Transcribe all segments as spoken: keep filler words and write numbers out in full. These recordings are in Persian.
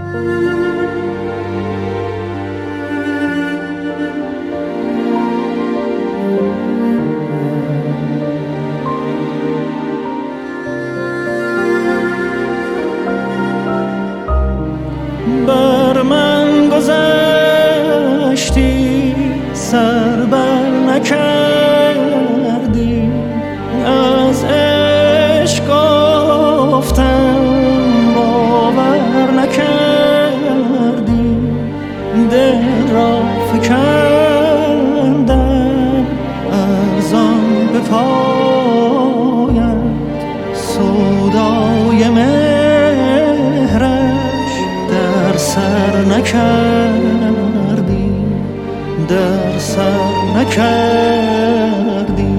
بر من گذشتی سر بر نکردی، از عشق گفتم باور نکردی، دل را فکندم ارزان به پایت، سودای مهرش در سر نکردی، در سر نکردی.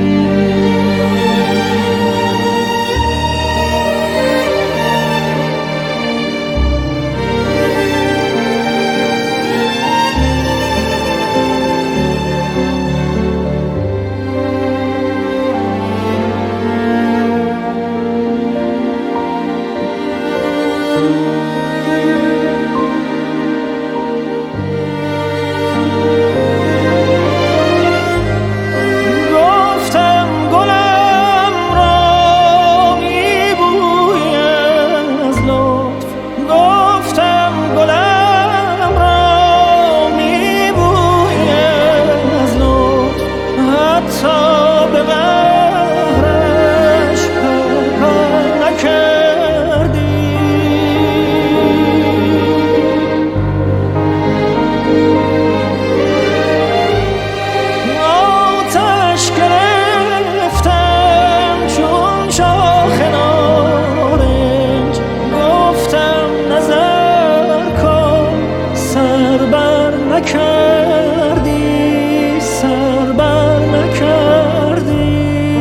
نکردی، سر بر نکردی.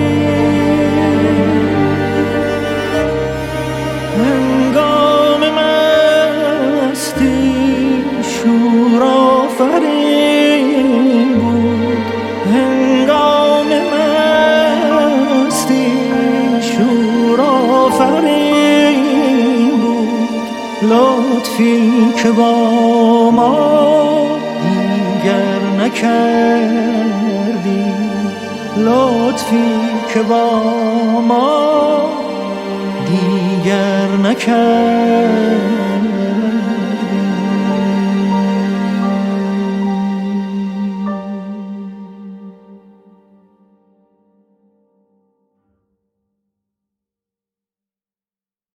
هنگام مستی شور آفرین بود، هنگام مستی شور آفرین بود. لطفی که با ما نکردی، لطفی که با ما دیگر نکردی.